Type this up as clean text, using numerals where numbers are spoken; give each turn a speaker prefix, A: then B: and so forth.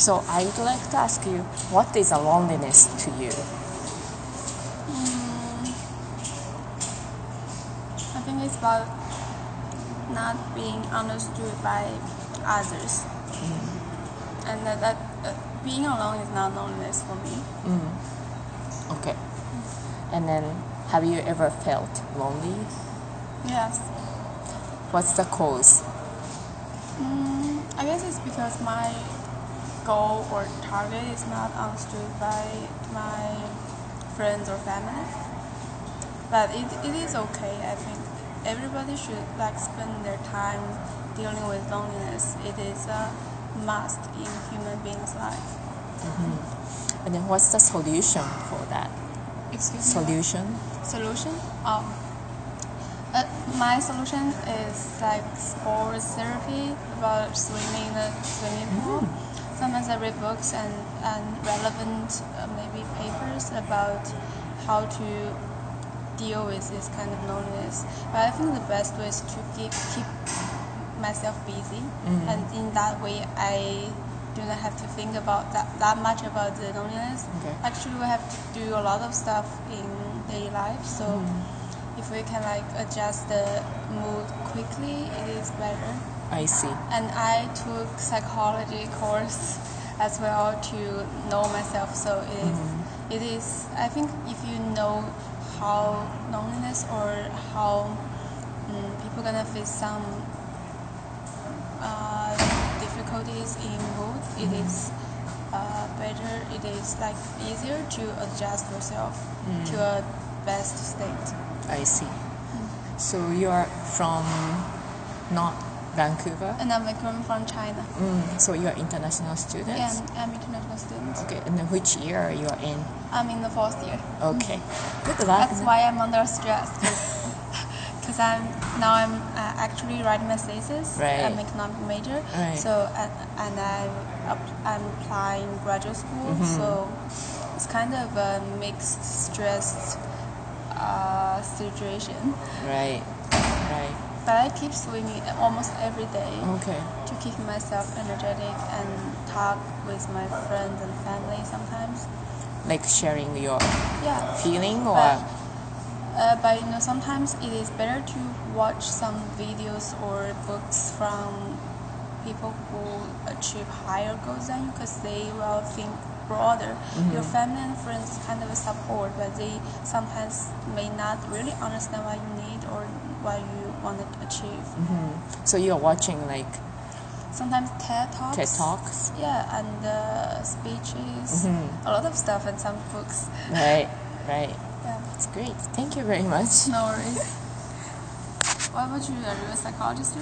A: So I would like to ask you, what is a loneliness to you?
B: I think it's about not being understood by others. And that being alone is not loneliness for me.
A: Okay. And then, have you ever felt lonely?
B: Yes.
A: What's the cause?
B: I guess it's because my goal or target is not understood by my friends or family. But it is okay, I think. Everybody should spend their time dealing with loneliness. It is a must in human beings' life.
A: And then, what's the solution for that?
B: Excuse me?
A: Solution?
B: Solution? My solution is sports therapy, about swimming in the swimming pool. Sometimes I read books and relevant maybe papers about how to deal with this kind of loneliness. But I think the best way is to keep myself busy, and in that way I do not have to think about that much about the loneliness.
A: Okay.
B: Actually, we have to do a lot of stuff in daily life, so if we can adjust the mood quickly, it is better.
A: I see.
B: And I took psychology course as well to know myself, so it is I think if you know how loneliness or how people gonna face some difficulties in mood, it is better, it is easier to adjust yourself to a best state.
A: I see. So you are from not Vancouver?
B: And I'm from China.
A: So you are international student?
B: Yeah, I'm international student.
A: Okay, and then which year you are in?
B: I'm in the 4th year.
A: Okay. Good luck.
B: That's why I'm under stress, because I'm actually writing my thesis.
A: Right.
B: I'm economic major.
A: Right.
B: So and I'm applying graduate school. So it's kind of a mixed stress situation.
A: Right.
B: But I keep swimming almost every day
A: Okay.
B: to keep myself energetic and talk with my friends and family sometimes.
A: Like sharing your
B: Yeah.
A: feeling or?
B: But sometimes it is better to watch some videos or books from people who achieve higher goals than you, because they will think broader. Your family and friends kind of support, but they sometimes may not really understand what you need or what you want to achieve.
A: So you are watching
B: Sometimes TED Talks.
A: TED Talks?
B: Yeah, and speeches, a lot of stuff, and some books.
A: Right.
B: Yeah.
A: That's great. Thank you very much.
B: No worries. What about you? Are you a psychologist?